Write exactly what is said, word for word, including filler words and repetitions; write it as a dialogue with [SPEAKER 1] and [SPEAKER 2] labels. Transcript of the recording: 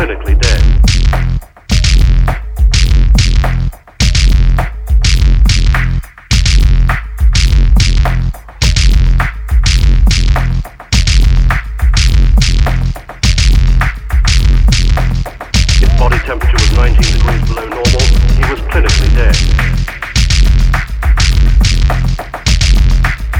[SPEAKER 1] clinically dead. His body temperature was nineteen degrees below normal. He was clinically dead.